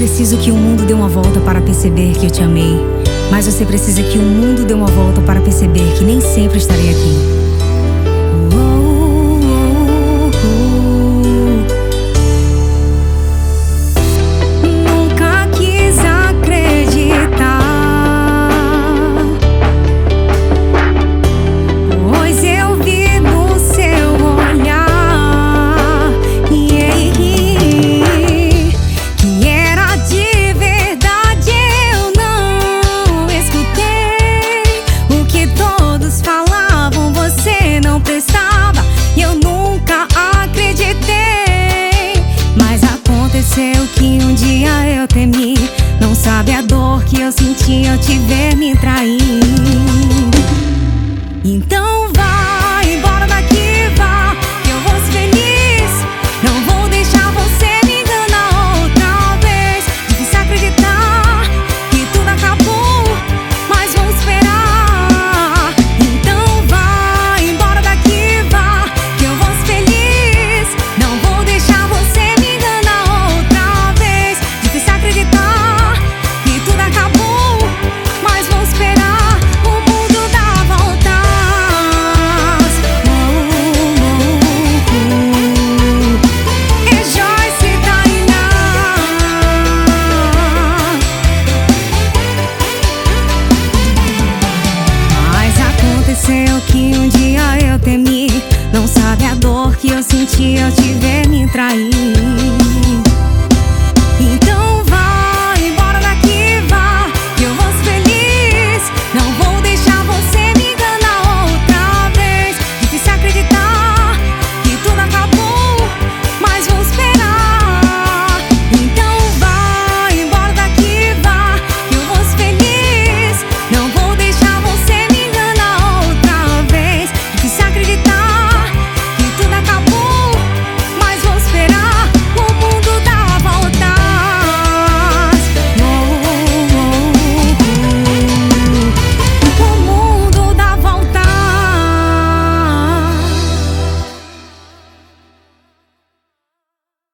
preciso que o mundo dê uma volta para perceber que eu te amei. Mas você precisa que o mundo dê uma volta para perceber que nem sempre estarei aqui. Que um dia eu temi, não sabe a dor que eu senti ao te ver me trair.